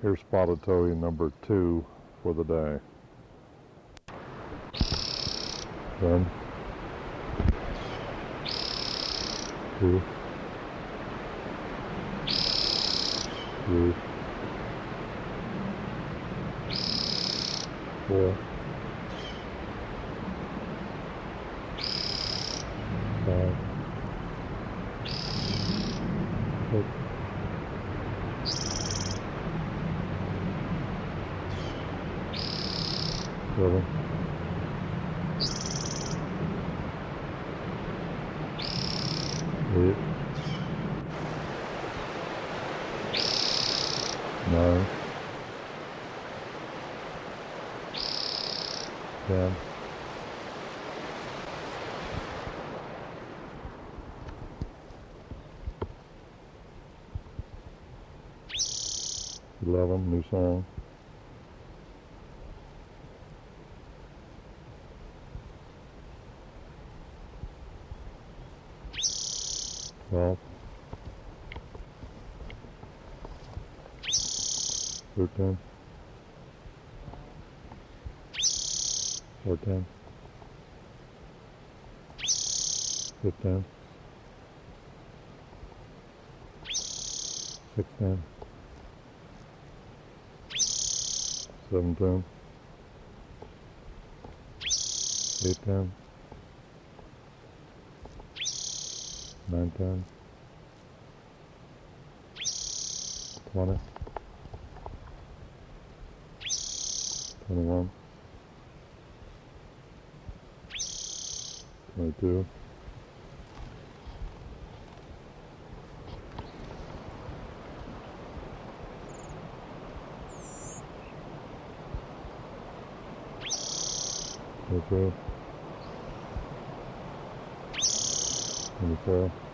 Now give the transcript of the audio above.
Here's spotted towing number 2 for the day. One, 2, 3, 4, 5, 6, 7, 8, 9, 10, 11, new song. 12, 13, 14, 15, 16, 17, 18, 19, 20, 21, 22, 23, 24,